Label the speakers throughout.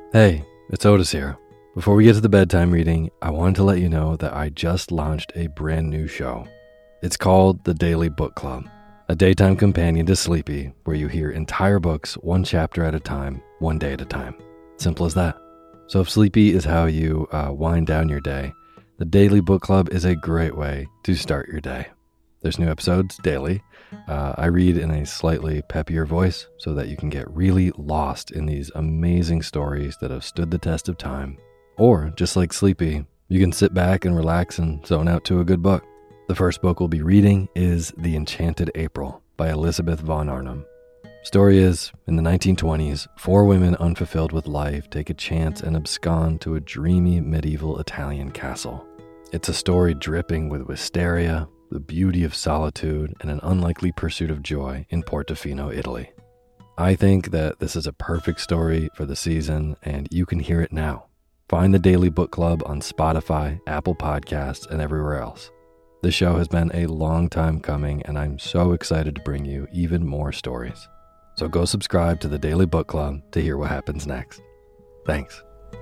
Speaker 1: Hey, it's Otis here. Before we get to the bedtime reading, I wanted to let you know that I just launched a brand new show. It's called The Daily Book Club, a daytime companion to Sleepy, where you hear entire books one chapter at a time, one day at a time. Simple as that. So if Sleepy is how you wind down your day, The Daily Book Club is a great way to start your day. There's new episodes daily. I read in a slightly peppier voice so that you can get really lost in these amazing stories that have stood the test of time. Or, just like Sleepy, you can sit back and relax and zone out to a good book. The first book we'll be reading is The Enchanted April by Elizabeth von Arnim. Story is, in the 1920s, 4 women unfulfilled with life take a chance and abscond to a dreamy medieval Italian castle. It's a story dripping with wisteria, the beauty of solitude, and an unlikely pursuit of joy in Portofino, Italy. I think that this is a perfect story for the season, and you can hear it now. Find the Daily Book Club on Spotify, Apple Podcasts, and everywhere else. This show has been a long time coming, and I'm so excited to bring you even more stories. So go subscribe to the Daily Book Club to hear what happens next. Thanks.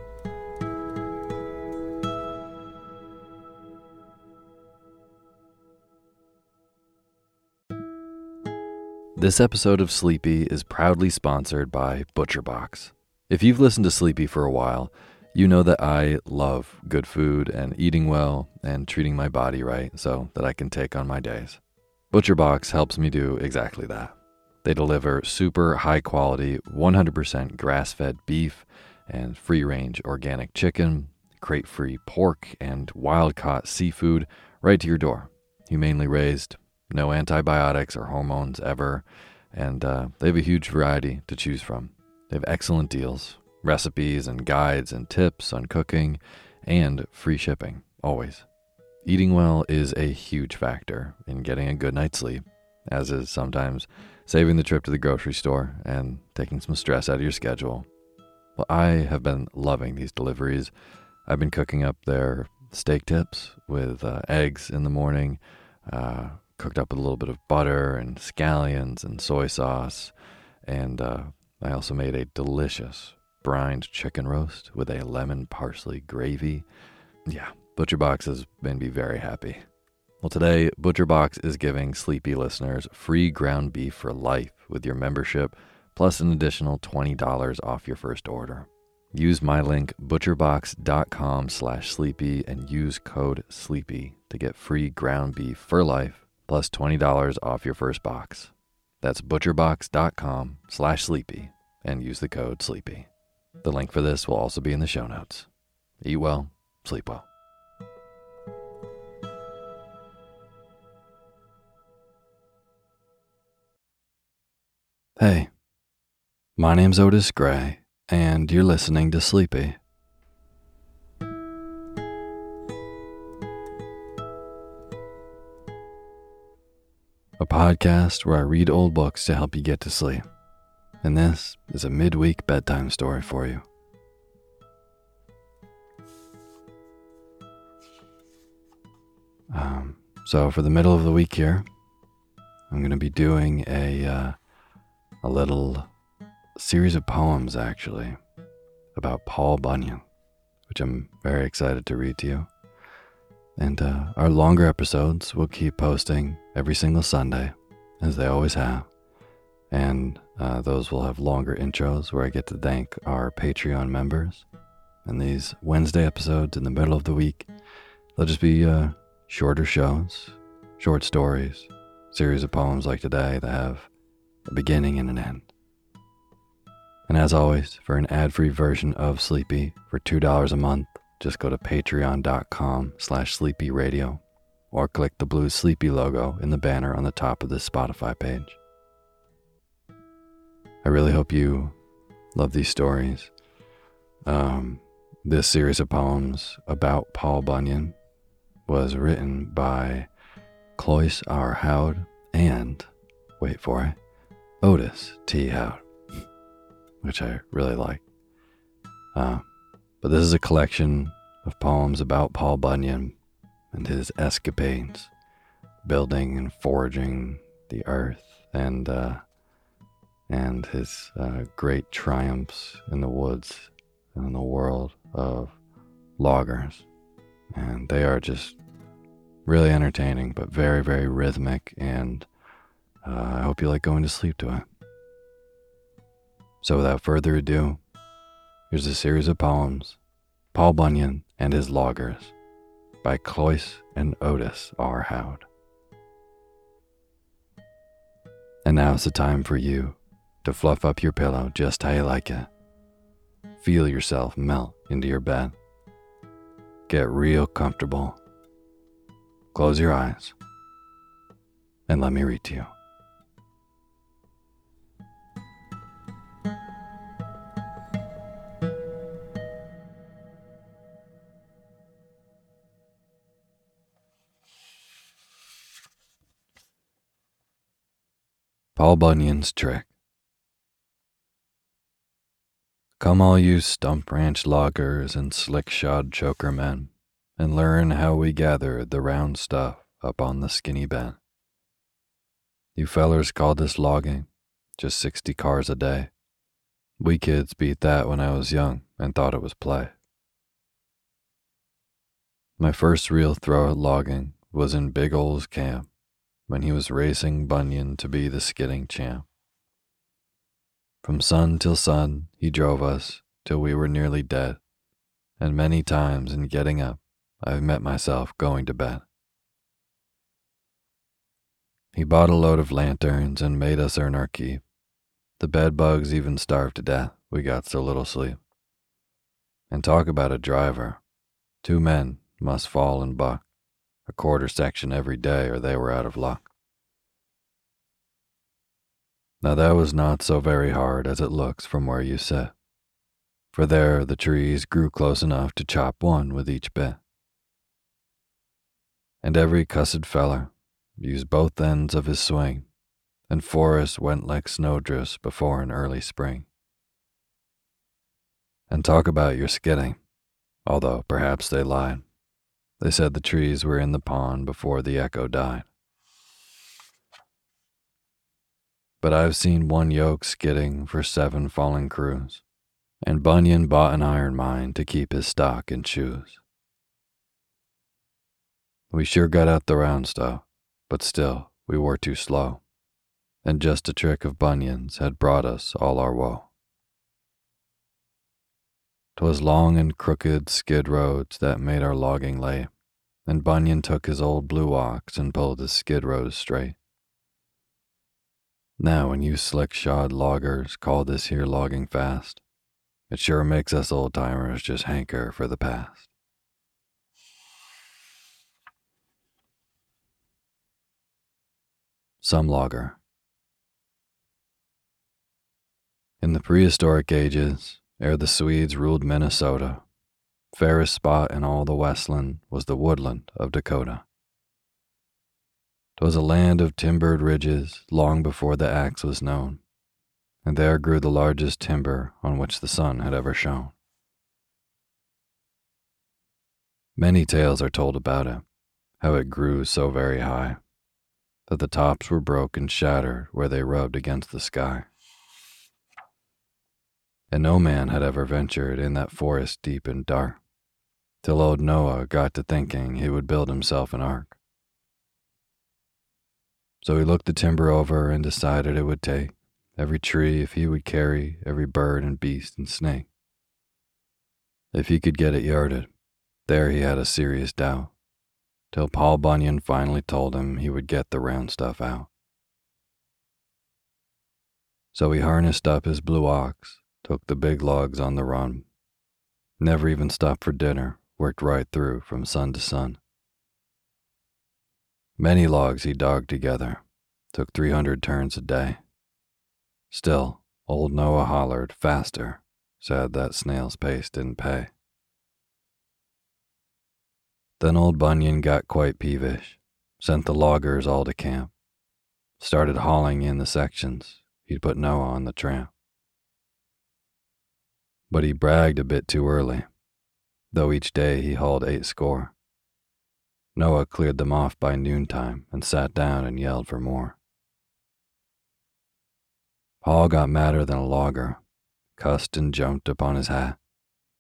Speaker 1: This episode of Sleepy is proudly sponsored by ButcherBox. If you've listened to Sleepy for a while, you know that I love good food and eating well and treating my body right so that I can take on my days. ButcherBox helps me do exactly that. They deliver super high quality, 100% grass-fed beef and free-range organic chicken, crate-free pork, and wild-caught seafood right to your door. Humanely raised, no antibiotics or hormones ever, and they have a huge variety to choose from. They have excellent deals, recipes and guides and tips on cooking, and free shipping, always. Eating well is a huge factor in getting a good night's sleep, as is sometimes saving the trip to the grocery store and taking some stress out of your schedule. Well, I have been loving these deliveries. I've been cooking up their steak tips with eggs in the morning, cooked up with a little bit of butter and scallions and soy sauce, and I also made a delicious brined chicken roast with a lemon parsley gravy. Yeah, ButcherBox has made me very happy. Well, today, ButcherBox is giving Sleepy listeners free ground beef for life with your membership, plus an additional $20 off your first order. Use my link, butcherbox.com/sleepy, and use code SLEEPY to get free ground beef for life, plus $20 off your first box. That's butcherbox.com/sleepy, and use the code SLEEPY. The link for this will also be in the show notes. Eat well, sleep well. Hey, my name's Otis Gray, and you're listening to Sleepy. A podcast where I read old books to help you get to sleep. And this is a midweek bedtime story for you. So for the middle of the week here, I'm going to be doing a little series of poems, actually, about Paul Bunyan, which I'm very excited to read to you. And our longer episodes we'll keep posting every single Sunday, as they always have. And those will have longer intros where I get to thank our Patreon members. And these Wednesday episodes in the middle of the week, they'll just be shorter shows, short stories, series of poems like today that have a beginning and an end. And as always, for an ad-free version of Sleepy for $2 a month, just go to patreon.com/sleepyradio or click the blue Sleepy logo in the banner on the top of this Spotify page. I really hope you love these stories. This series of poems about Paul Bunyan was written by Cloyce R. Howd and, wait for it, Otis T. Howd, which I really like. But this is a collection of poems about Paul Bunyan and his escapades, building and forging the earth, and his great triumphs in the woods in the world of loggers, and they are just really entertaining, but very, very rhythmic, and I hope you like going to sleep to it. So without further ado, here's a series of poems, Paul Bunyan and His Loggers, by Cloyce and Otis R. Howd. And now's the time for you to fluff up your pillow just how you like it. Feel yourself melt into your bed. Get real comfortable. Close your eyes and let me read to you. Paul Bunyan's Trick. Come all you stump ranch loggers and slick-shod choker men, and learn how we gather the round stuff up on the skinny bed. You fellers call this logging, just 60 cars a day. We kids beat that when I was young and thought it was play. My first real throw at logging was in Big Ol's camp, when he was racing Bunyan to be the skidding champ. From sun till sun he drove us till we were nearly dead, and many times in getting up I've met myself going to bed. He bought a load of lanterns and made us earn our keep. The bed bugs even starved to death, we got so little sleep. And talk about a driver. 2 men must fall and buck a quarter section every day or they were out of luck. Now that was not so very hard as it looks from where you sit, for there the trees grew close enough to chop one with each bit. And every cussed feller used both ends of his swing, and forests went like snowdrifts before an early spring. And talk about your skidding, although perhaps they lied. They said the trees were in the pond before the echo died. But I've seen one yoke skidding for 7 falling crews, and Bunyan bought an iron mine to keep his stock and shoes. We sure got out the round stuff, but still we were too slow, and just a trick of Bunyan's had brought us all our woe. 'Twas long and crooked skid roads that made our logging late, and Bunyan took his old blue ox and pulled his skid rows straight. Now when you slick-shod loggers call this here logging fast, it sure makes us old-timers just hanker for the past. Some logger. In the prehistoric ages, ere the Swedes ruled Minnesota, fairest spot in all the Westland was the woodland of Dakota. 'Twas a land of timbered ridges long before the axe was known, and there grew the largest timber on which the sun had ever shone. Many tales are told about it, how it grew so very high, that the tops were broke and shattered where they rubbed against the sky. And no man had ever ventured in that forest deep and dark, till old Noah got to thinking he would build himself an ark. So he looked the timber over and decided it would take every tree if he would carry every bird and beast and snake. If he could get it yarded, there he had a serious doubt, till Paul Bunyan finally told him he would get the round stuff out. So he harnessed up his blue ox, took the big logs on the run, never even stopped for dinner, worked right through from sun to sun. Many logs he dogged together, took 300 turns a day. Still, old Noah hollered faster, said that snail's pace didn't pay. Then old Bunyan got quite peevish, sent the loggers all to camp, started hauling in the sections he'd put Noah on the tramp. But he bragged a bit too early, though each day he hauled 8 score. Noah cleared them off by noontime and sat down and yelled for more. Paul got madder than a logger, cussed and jumped upon his hat,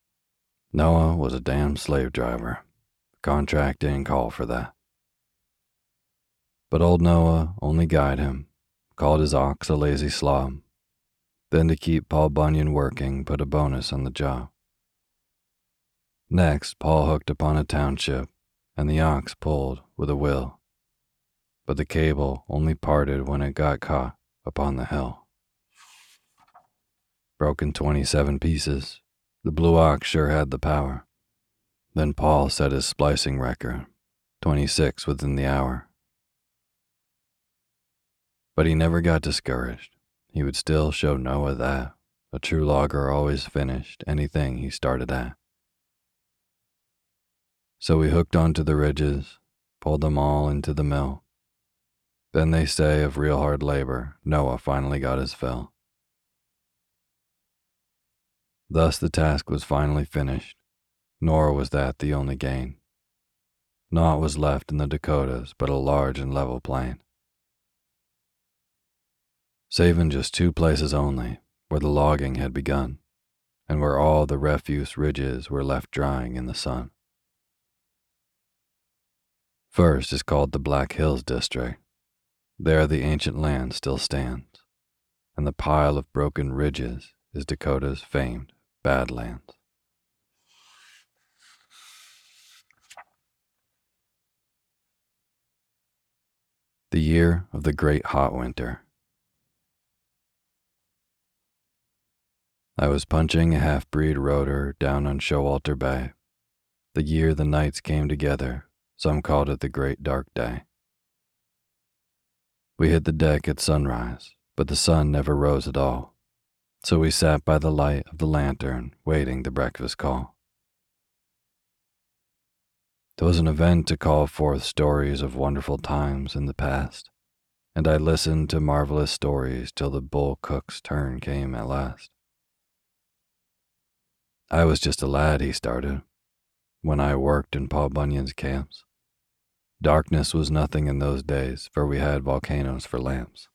Speaker 1: Noah was a damn slave driver. Contract didn't call for that. But old Noah only guyed him, called his ox a lazy slob, then to keep Paul Bunyan working put a bonus on the job. Next, Paul hooked upon a township, and the ox pulled with a will, but the cable only parted when it got caught upon the hill. Broken 27 pieces, the blue ox sure had the power. Then Paul set his splicing record, 26 within the hour. But he never got discouraged. He would still show Noah that a true logger always finished anything he started at. So we hooked onto the ridges, pulled them all into the mill. Then they say of real hard labor, Noah finally got his fill. Thus the task was finally finished, nor was that the only gain. Naught was left in the Dakotas but a large and level plain, saving just 2 places only where the logging had begun, and where all the refuse ridges were left drying in the sun. First is called the Black Hills District. There the ancient land still stands, and the pile of broken ridges is Dakota's famed Badlands. The year of the great hot winter. I was punching a half-breed rotor down on Showalter Bay, the year the nights came together. Some called it the Great Dark Day. We hit the deck at sunrise, but the sun never rose at all, so we sat by the light of the lantern waiting the breakfast call. 'Twas an event to call forth stories of wonderful times in the past, and I listened to marvelous stories till the bull cook's turn came at last. I was just a lad, he started, when I worked in Paul Bunyan's camps. Darkness was nothing in those days, for we had volcanoes for lamps.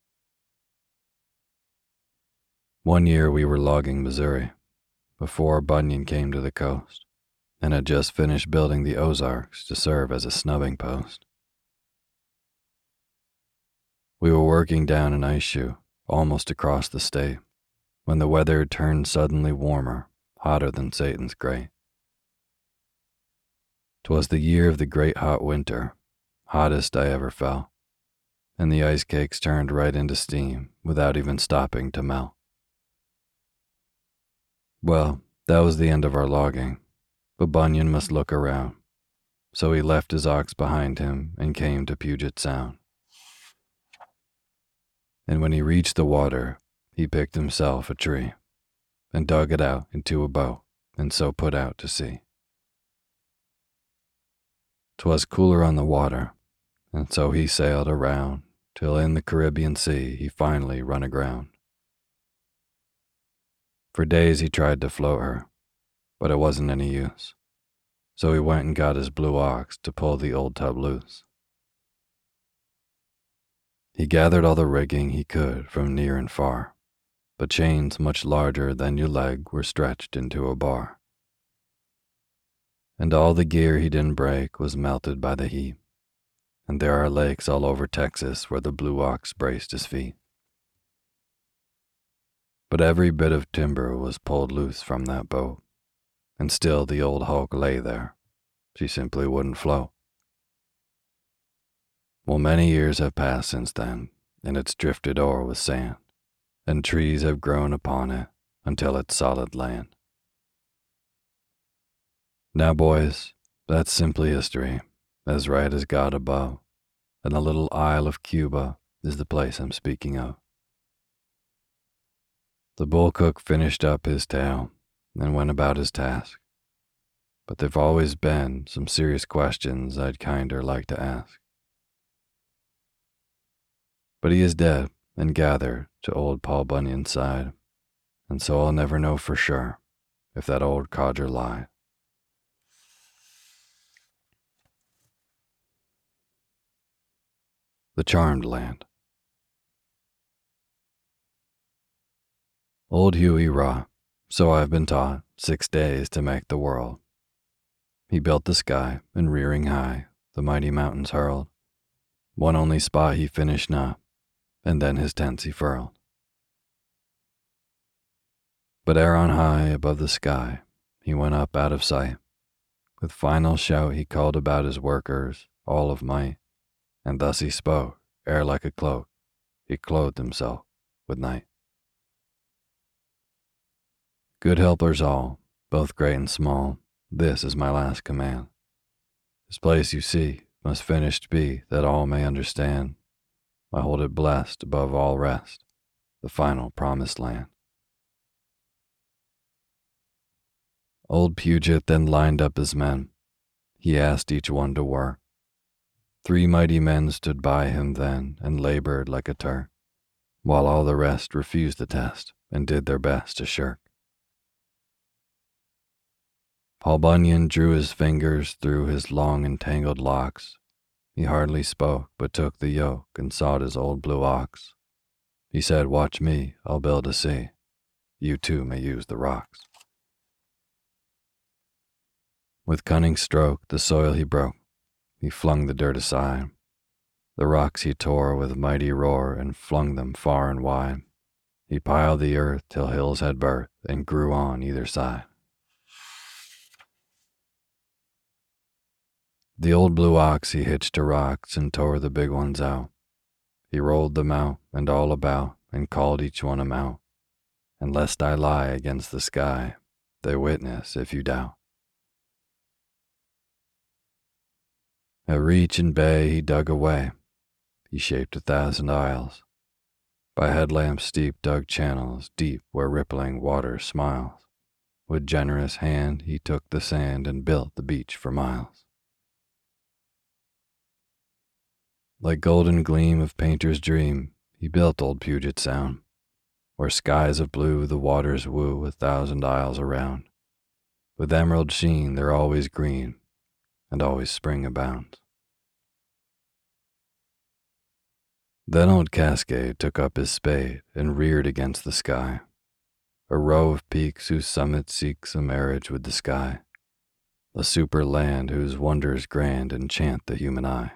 Speaker 1: One year we were logging Missouri, before Bunyan came to the coast, and had just finished building the Ozarks to serve as a snubbing post. We were working down an ice shoe, almost across the state, when the weather turned suddenly warmer, hotter than Satan's grate. 'Twas the year of the great hot winter, hottest I ever felt, and the ice cakes turned right into steam without even stopping to melt. Well, that was the end of our logging, but Bunyan must look around, so he left his ox behind him and came to Puget Sound. And when he reached the water, he picked himself a tree and dug it out into a boat and so put out to sea. 'Twas cooler on the water, and so he sailed around till in the Caribbean Sea he finally run aground. For days he tried to float her, but it wasn't any use, so he went and got his blue ox to pull the old tub loose. He gathered all the rigging he could from near and far, but chains much larger than your leg were stretched into a bar. And all the gear he didn't break was melted by the heat, and there are lakes all over Texas where the blue ox braced his feet. But every bit of timber was pulled loose from that boat, and still the old hulk lay there. She simply wouldn't float. Well, many years have passed since then, and it's drifted o'er with sand, and trees have grown upon it until it's solid land. Now, boys, that's simply history, as right as God above, and the little Isle of Cuba is the place I'm speaking of. The bull cook finished up his tale and went about his task, but there've always been some serious questions I'd kinder like to ask. But he is dead and gathered to old Paul Bunyan's side, and so I'll never know for sure if that old codger lied. The Charmed Land. Old Huey Raw So I've been taught 6 days to make the world. He built the sky, and rearing high, the mighty mountains hurled. One only spot he finished not, and then his tents he furled. But ere on high above the sky, he went up out of sight. With final shout he called about his workers, all of might, and thus he spoke, ere like a cloak, he clothed himself with night. Good helpers all, both great and small, this is my last command. This place you see must finished be, that all may understand. I hold it blessed above all rest, the final promised land. Old Puget then lined up his men. He asked each one to work. 3 mighty men stood by him then and labored like a Turk, while all the rest refused the test and did their best to shirk. Paul Bunyan drew his fingers through his long and tangled locks. He hardly spoke, but took the yoke and sought his old blue ox. He said, "Watch me, I'll build a sea. You too may use the rocks." With cunning stroke the soil he broke. He flung the dirt aside. The rocks he tore with mighty roar and flung them far and wide. He piled the earth till hills had birth and grew on either side. The old blue ox he hitched to rocks and tore the big ones out. He rolled them out and all about and called each one a mount. And lest I lie against the sky, they witness if you doubt. At reach and bay he dug away. He shaped 1,000 isles. By headlamps steep dug channels deep where rippling water smiles. With generous hand he took the sand and built the beach for miles. Like golden gleam of painter's dream, he built old Puget Sound, where skies of blue the waters woo 1,000 isles around. With emerald sheen they're always green, and always spring abounds. Then old Cascade took up his spade and reared against the sky, a row of peaks whose summit seeks a marriage with the sky, a super land whose wonders grand enchant the human eye.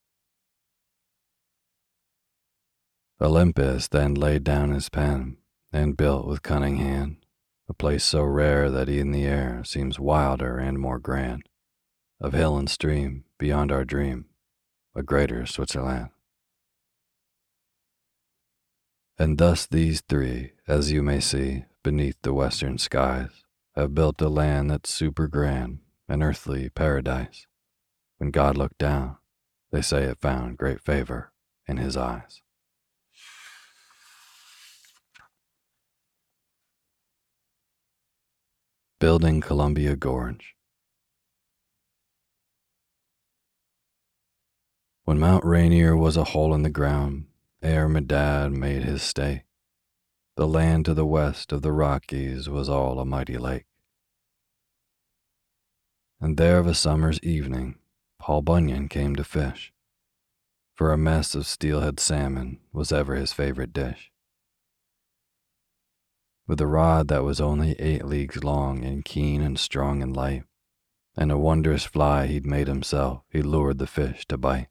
Speaker 1: Olympus then laid down his pen and built with cunning hand a place so rare that e'en the air seems wilder and more grand, of hill and stream beyond our dream, a greater Switzerland. And thus these 3, as you may see, beneath the western skies, have built a land that's super grand, an earthly paradise. When God looked down, they say it found great favor in his eyes. Building Columbia Gorge. When Mount Rainier was a hole in the ground, ere Medad made his stay, the land to the west of the Rockies was all a mighty lake. And there of a summer's evening, Paul Bunyan came to fish, for a mess of steelhead salmon was ever his favorite dish. With a rod that was only 8 leagues long and keen and strong and light, and a wondrous fly he'd made himself, he lured the fish to bite.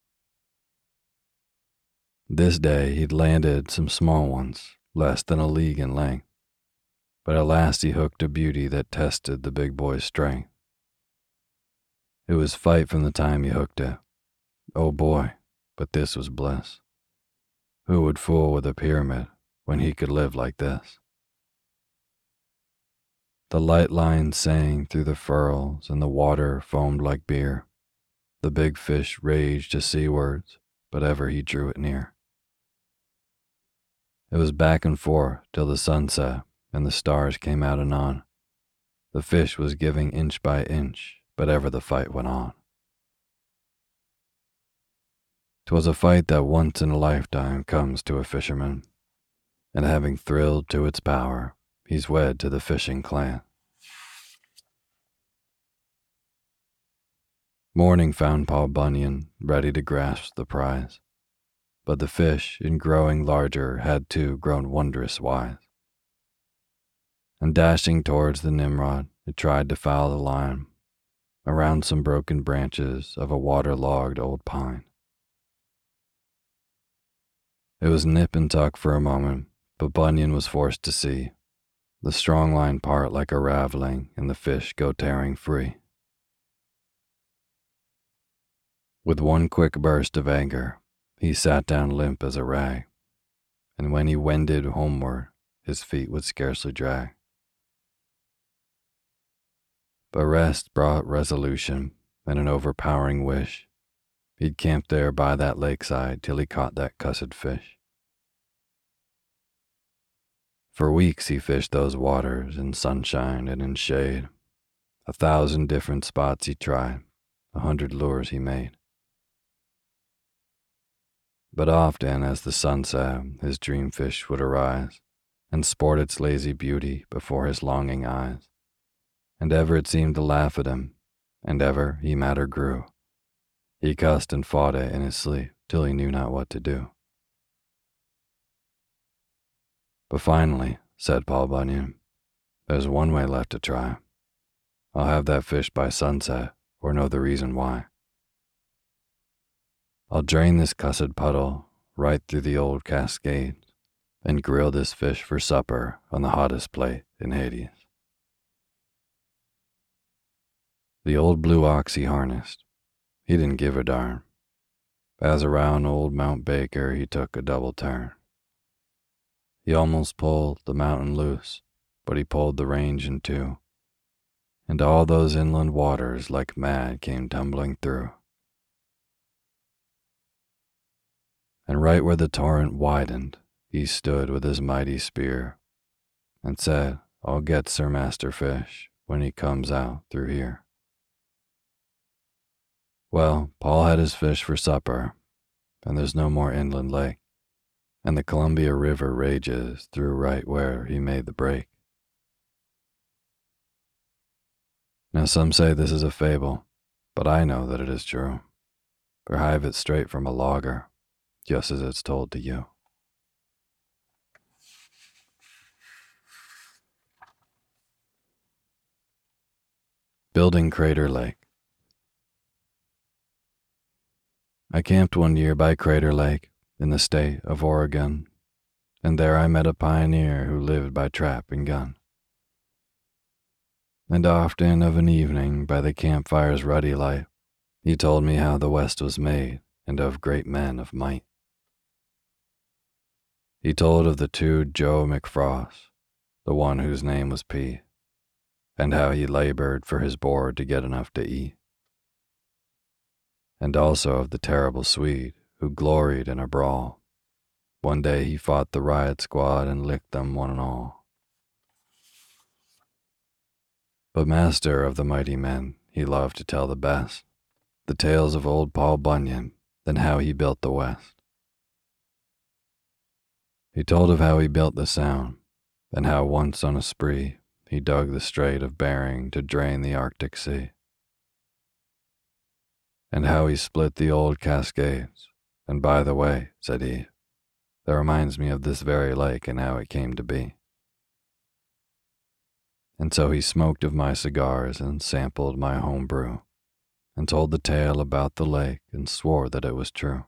Speaker 1: This day he'd landed some small ones, less than a league in length, but at last he hooked a beauty that tested the big boy's strength. It was fight from the time he hooked it. Oh boy, but this was bliss. Who would fool with a pyramid when he could live like this? The light line sang through the furrows and the water foamed like beer. The big fish raged to seawards, but ever he drew it near. It was back and forth till the sun set and the stars came out anon. The fish was giving inch by inch, but ever the fight went on. 'Twas a fight that once in a lifetime comes to a fisherman, and having thrilled to its power, he's wed to the fishing clan. Morning found Paul Bunyan ready to grasp the prize, but the fish, in growing larger, had too grown wondrous wise. and dashing towards the Nimrod, it tried to foul the line around some broken branches of a waterlogged old pine. It was nip and tuck for a moment, but Bunyan was forced to see the strong line part like a raveling and the fish go tearing free. With one quick burst of anger, he sat down limp as a rag, and when he wended homeward, his feet would scarcely drag. But rest brought resolution and an overpowering wish. He'd camp there by that lakeside till he caught that cussed fish. For weeks he fished those waters in sunshine and in shade. 1,000 different spots he tried, 100 lures he made. But often as the sun set, his dream fish would arise and sport its lazy beauty before his longing eyes. And ever it seemed to laugh at him, and ever he madder grew. He cussed and fought it in his sleep till he knew not what to do. But finally, said Paul Bunyan, there's one way left to try. I'll have that fish by sunset, or know the reason why. I'll drain this cussed puddle right through the old cascades, and grill this fish for supper on the hottest plate in Hades. The old blue ox he harnessed, he didn't give a darn. As around old Mount Baker he took a double turn. He almost pulled the mountain loose, but he pulled the range in two, and all those inland waters like mad came tumbling through. And right where the torrent widened, he stood with his mighty spear, and said, I'll get Sir Master Fish when he comes out through here. Well, Paul had his fish for supper, and there's no more inland lake, and the Columbia River rages through right where he made the break. Now some say this is a fable, but I know that it is true, for I have it straight from a logger, just as it's told to you. Building Crater Lake. I camped one year by Crater Lake in the state of Oregon, and there I met a pioneer who lived by trap and gun. And often of an evening by the campfire's ruddy light, he told me how the West was made and of great men of might. He told of the two Joe McFrost, the one whose name was Pete, and how he labored for his board to get enough to eat. And also of the terrible Swede who gloried in a brawl. One day he fought the riot squad and licked them one and all. But master of the mighty men, he loved to tell the best, the tales of old Paul Bunyan, then how he built the West. He told of how he built the Sound, and how once on a spree he dug the Strait of Bering to drain the Arctic Sea. And how he split the old Cascades, and by the way, said he, that reminds me of this very lake and how it came to be. And so he smoked of my cigars and sampled my home brew, and told the tale about the lake and swore that it was true.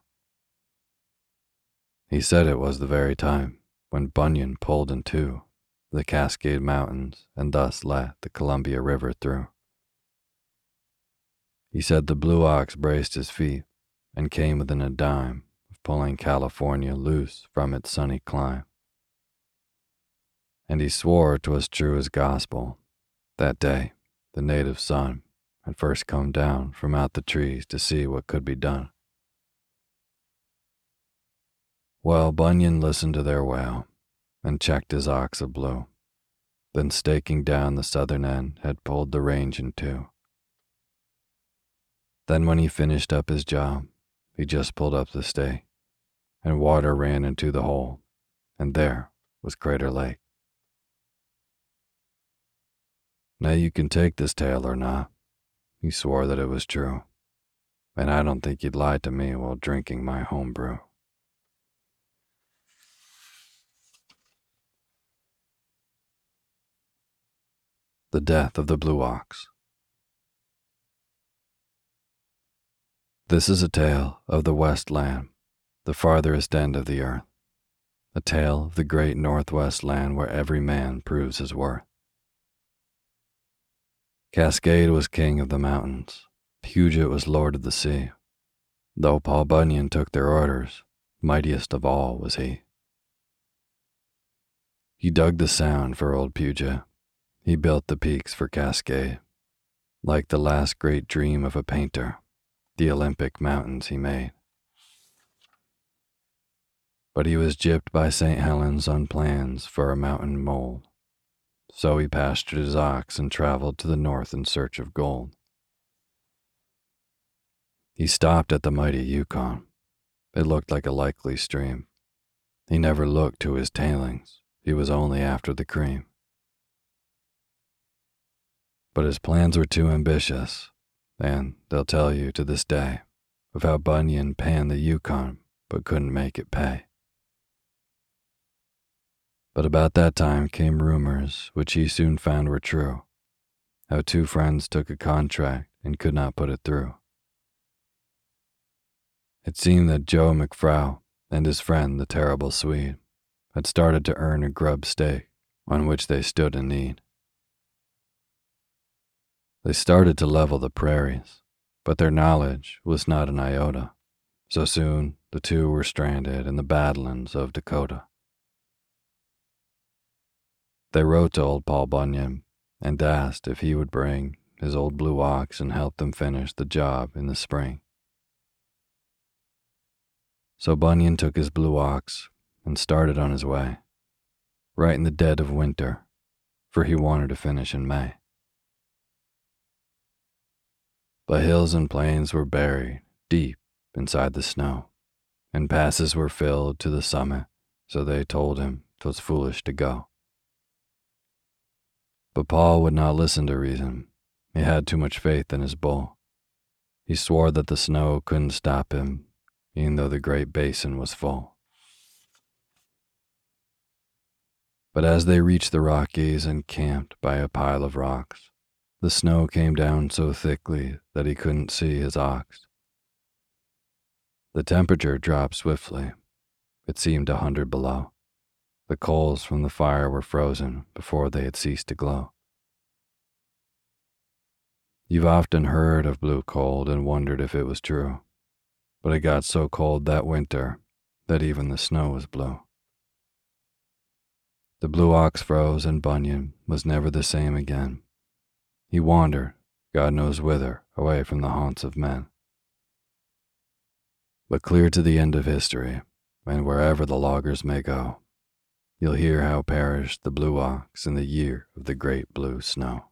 Speaker 1: He said it was the very time when Bunyan pulled in two the Cascade Mountains and thus let the Columbia River through. He said the blue ox braced his feet and came within a dime of pulling California loose from its sunny clime. And he swore 'twas true as gospel. That day, the native sun had first come down from out the trees to see what could be done. Well, Bunyan listened to their wail and checked his ox of blue, then staking down the southern end had pulled the range in two. Then when he finished up his job, he just pulled up the stake, and water ran into the hole, and there was Crater Lake. Now you can take this tale or not. He swore that it was true, and I don't think he'd lied to me while drinking my home brew. The Death of the Blue Ox. This is a tale of the West Land, the farthest end of the earth, a tale of the great Northwest land where every man proves his worth. Cascade was king of the mountains, Puget was lord of the sea. Though Paul Bunyan took their orders, mightiest of all was he. He dug the sound for old Puget, he built the peaks for Cascade. Like the last great dream of a painter, the Olympic mountains he made. But he was gypped by St. Helens on plans for a mountain mold, so he pastured his ox and traveled to the north in search of gold. He stopped at the mighty Yukon. It looked like a likely stream. He never looked to his tailings, he was only after the cream. But his plans were too ambitious, and they'll tell you to this day of how Bunyan panned the Yukon but couldn't make it pay. But about that time came rumors, which he soon found were true, how two friends took a contract and could not put it through. It seemed that Joe McFrau and his friend, the terrible Swede, had started to earn a grub stake on which they stood in need. They started to level the prairies, but their knowledge was not an iota, so soon the two were stranded in the Badlands of Dakota. They wrote to old Paul Bunyan and asked if he would bring his old blue ox and help them finish the job in the spring. So Bunyan took his blue ox and started on his way, right in the dead of winter, for he wanted to finish in May. But hills and plains were buried deep inside the snow, and passes were filled to the summit, so they told him 'twas foolish to go. But Paul would not listen to reason. He had too much faith in his bull. He swore that the snow couldn't stop him, even though the great basin was full. But as they reached the Rockies and camped by a pile of rocks, the snow came down so thickly that he couldn't see his ox. The temperature dropped swiftly. It seemed 100 below. The coals from the fire were frozen before they had ceased to glow. You've often heard of blue cold and wondered if it was true, but it got so cold that winter that even the snow was blue. The blue ox froze and Bunyan was never the same again. He wandered, God knows whither, away from the haunts of men. But clear to the end of history, and wherever the loggers may go, you'll hear how perished the blue ox in the year of the great blue snow.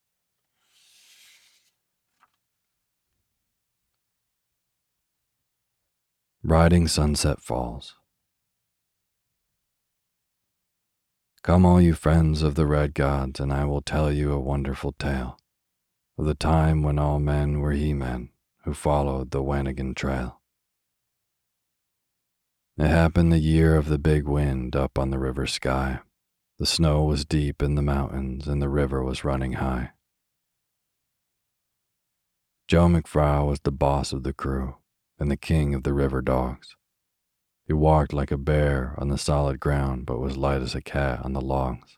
Speaker 1: Riding Sunset Falls. Come all you friends of the red gods, and I will tell you a wonderful tale of the time when all men were he-men who followed the Wanigan Trail. It happened the year of the big wind up on the river sky. The snow was deep in the mountains and the river was running high. Joe McFrau was the boss of the crew and the king of the river dogs. He walked like a bear on the solid ground, but was light as a cat on the logs.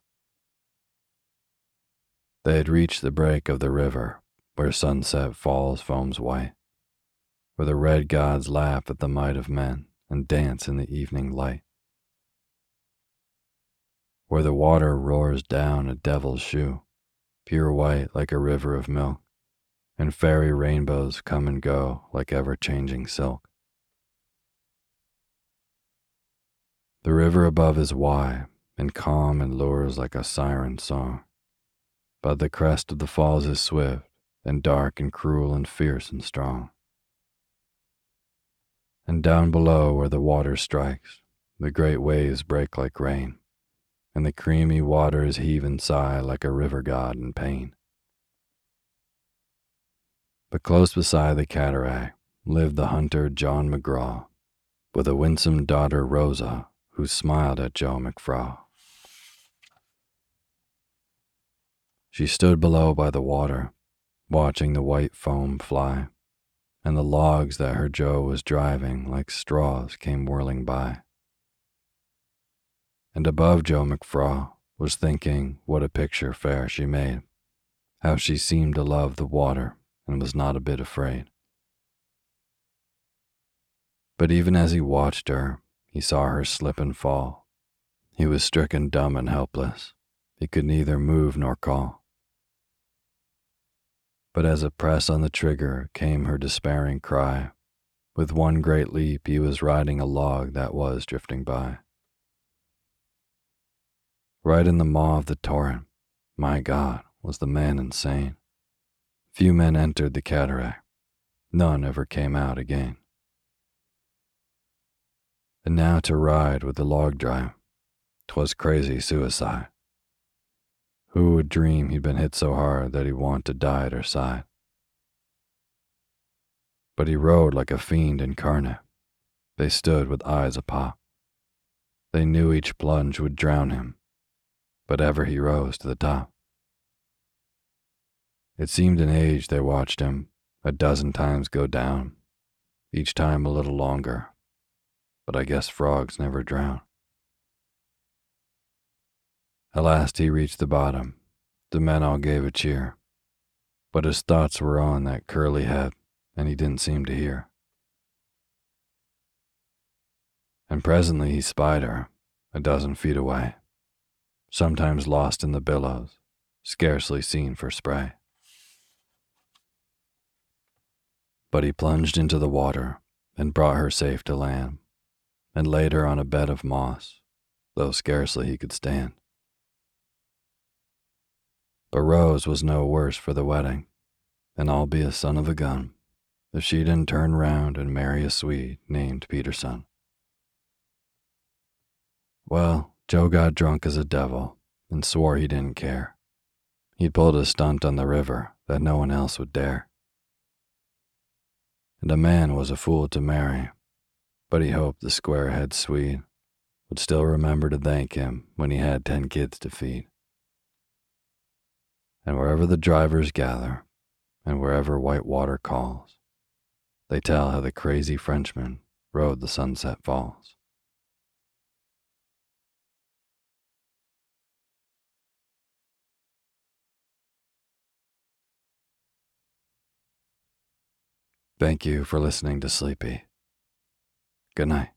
Speaker 1: They had reached the break of the river, where Sunset Falls foams white, where the red gods laugh at the might of men and dance in the evening light, where the water roars down a devil's shoe, pure white like a river of milk, and fairy rainbows come and go like ever-changing silk. The river above is wide and calm and lures like a siren song, but the crest of the falls is swift and dark and cruel and fierce and strong. And down below where the water strikes, the great waves break like rain, and the creamy waters heave and sigh like a river god in pain. But close beside the cataract lived the hunter John McGraw, with a winsome daughter Rosa, who smiled at Joe McFrau. She stood below by the water, watching the white foam fly, and the logs that her Joe was driving like straws came whirling by. And above Joe McFraw was thinking what a picture fair she made, how she seemed to love the water and was not a bit afraid. But even as he watched her, he saw her slip and fall. He was stricken dumb and helpless. He could neither move nor call. But as a press on the trigger came her despairing cry. With one great leap, he was riding a log that was drifting by. Right in the maw of the torrent, my God, was the man insane. Few men entered the cataract. None ever came out again. And now to ride with the log drive, 'twas crazy suicide. Who would dream he'd been hit so hard that he'd want to die at her side? But he rode like a fiend incarnate. They stood with eyes apop. They knew each plunge would drown him, but ever he rose to the top. It seemed an age they watched him a dozen times go down, each time a little longer, but I guess frogs never drown. At last he reached the bottom. The men all gave a cheer, but his thoughts were on that curly head, and he didn't seem to hear. And presently he spied her, a dozen feet away, sometimes lost in the billows, scarcely seen for spray. But he plunged into the water and brought her safe to land, and laid her on a bed of moss, though scarcely he could stand. But Rose was no worse for the wetting, and I'll be a son of a gun if she didn't turn round and marry a Swede named Peterson. Well, Joe got drunk as a devil and swore he didn't care. He'd pulled a stunt on the river that no one else would dare. And a man was a fool to marry, but he hoped the square-head Swede would still remember to thank him when he had 10 kids to feed. And wherever the drivers gather, and wherever white water calls, they tell how the crazy Frenchman rode the Sunset Falls. Thank you for listening to Sleepy. Good night.